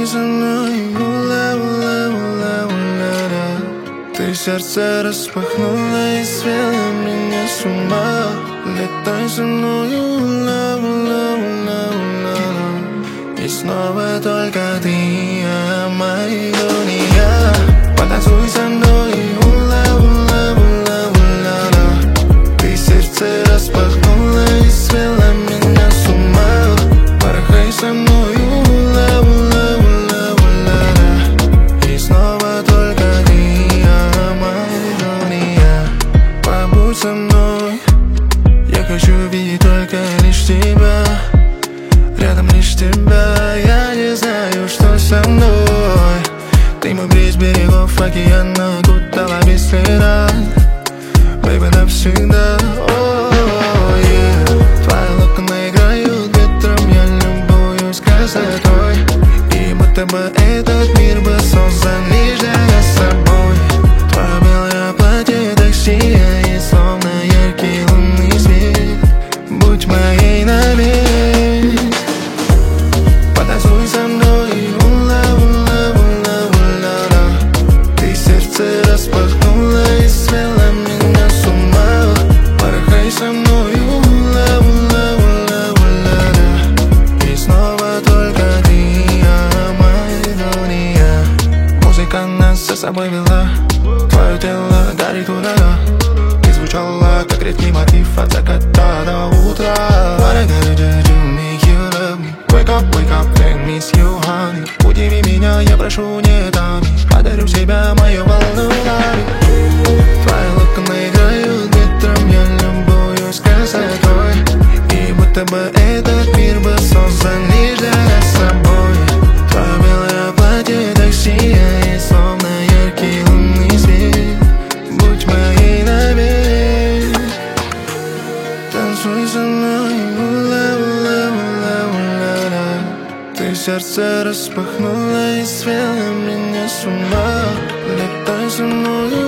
Танцуй со мной, ула-ула-ула-ула-ла. Ты сердце распахнула и свела меня с ума. Летай со мной, ула-ула-ула-ула-ла. И снова только ты и я, моя дуния. Потанцуй со мной, ула-ула-ула-ула-ла. Ты сердце распахнула и свела меня с ума. Порхай со мной, ула-ула-ула-ула-ла. И снова только ты и я, моя дуния. Побудь со мной, я хочу видеть только лишь тебя. Рядом лишь тебя, я не знаю, что со мной. Ты мой бриз берегов океана, кутала без следа. Baby, навсегда, oh, yeah. Твои локоны играют ветром, я любуюсь красотой. И будто бы этот мир был создан лишь для нас с собой. Твое белое платье так сияет, словно яркий лунный свет. Будь моей навек. Потанцуй со мной, ула-ула-ула-ула-ла. Ты сердце распахнула и свела меня с ума. Порхай со мной, ула-ула-ула-ула-ла. И снова только ты и я, моя дуния. Музыка нас за собой вела. Твое тело горит урага. И звучало, как редкий мотив от заката до утра. What I gotta do to make you love me? Wake up, let me miss you, honey. Удиви меня, я прошу, не томи. Подарю себя, мою волну лови. Твои локоны играют ветром, я любуюсь красотой. И будто бы этот мир был создан лишь для нас с собой. Твое белое платье так сияет, словно яркий лунный свет. Будь моей навек. Танцуй со мной, ула-ула-ула-ула-ла. Ты сердце распахнула и свела меня с ума. Летай со мной,